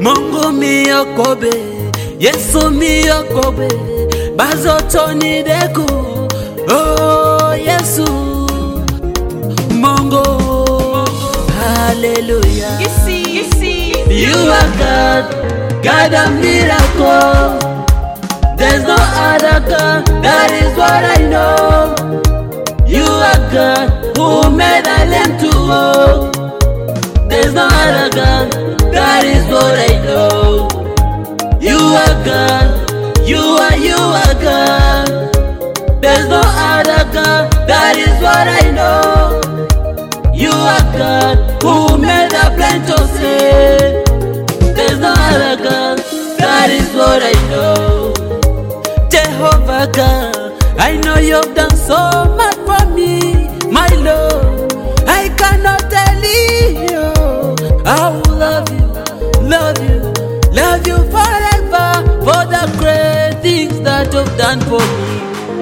Mungu miyokobe, Yesu miyokobe, bazotoni deku, oh Yesu, Mungu, hallelujah. You see, you are God, God of miracle. There's no other God, that is what I know. You are God who made a lamb to walk. There's no other God, that is what I know. You are God, you are God. There's no other God, that is what I know. You are God who made a blind to see. There's no other God, that is what I know. Jehovah God, I know you've done so much for me, my Lord. I cannot tell you, I will love you, love you, love you forever for the great things that you've done for me.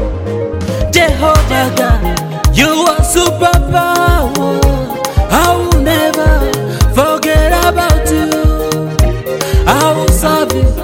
Jehovah God, you are superpower. I will never forget about you. I will serve you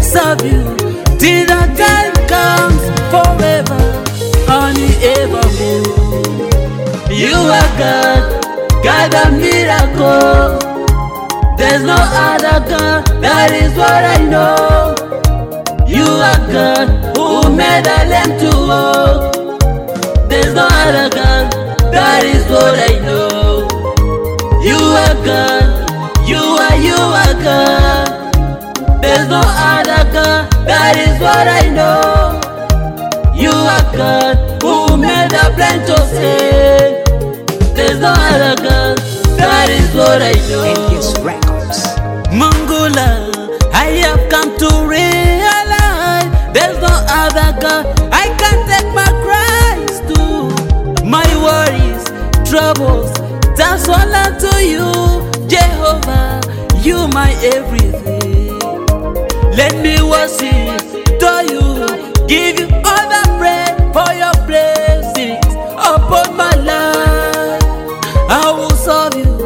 till the time comes forever and evermore. You are God, God of miracle. There's no other God, that is what I know. You are God who made a lamb to walk. There's no other God, that is what I know. You are God, you are God. There's no other God, that is what I know. You are God who made a blind to see. There's no other God, that is what I know. NS Records. Mangula, I have come to realize there's no other God I can take my cries to. My worries, troubles, that's all unto you, Jehovah. You my everything. Let me worship to you, give you all the praise for your blessings upon my life. I will serve you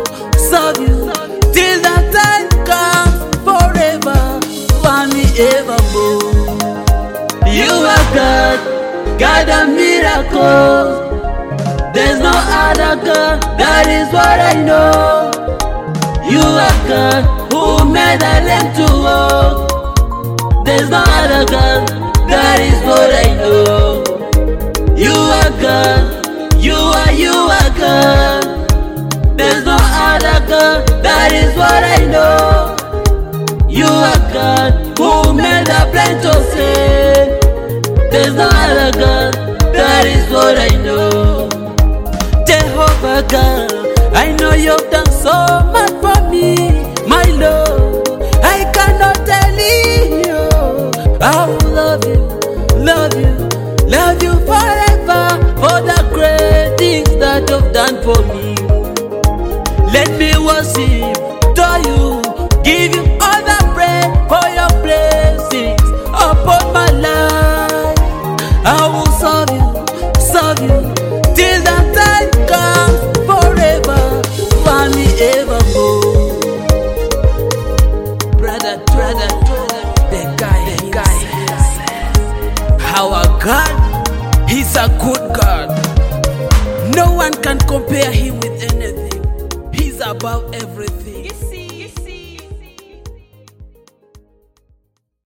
till the time comes forever and evermore. You are God, God of miracles. There's no other God, that is what I know. You are God who made a lamb to walk. There's no other God, that is what I know. You are God, you are God. There's no other God, that is what I know. You are God who made a blind to see. There's no other God, that is what I know. Jehovah God, I know you've done so much for me, my Lord. I cannot tell you, I will love you, love you, love you forever for the great things that you've done for me. Let me worship to you, give you all the praise for your blessings upon my life. I will serve you till the time comes forever and evermore. Brother, the guy. Our God, He's a good God. No one can compare Him with anything. He's above everything.